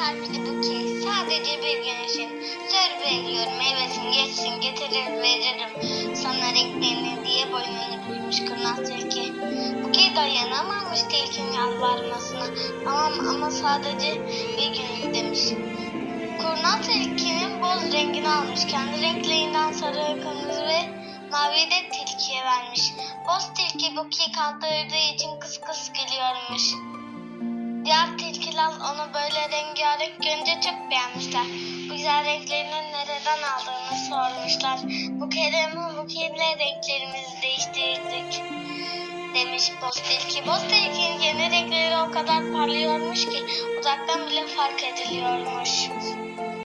kalpli buke, sadece bir güneşin. Söz veriyorum meyvesini geçsin getirir veririm. Sana renklerini diye boynunu bükmüş kurnaz tilki. Buke dayanamamış tilkinin yalvarmasına. Ama sadece bir gün demiş. Kurnaz tilkinin boz rengini almış. Kendi renklerinden sarı, kırmızı ve mavi de tilkiye vermiş. Boz tilki Buke'yi kaldırdığı için kıs kıs gülüyormuş. Diğer tilkiler onu böyle rengarenk görünce çok beğenmişler. Bu güzel renklerini nereden aldığını sormuşlar. Buke'yle renklerimizi değiştirdik demiş boz tilki. Boz tilkinin yeni renkleri o kadar parlıyormuş ki uzaktan bile fark ediliyormuş.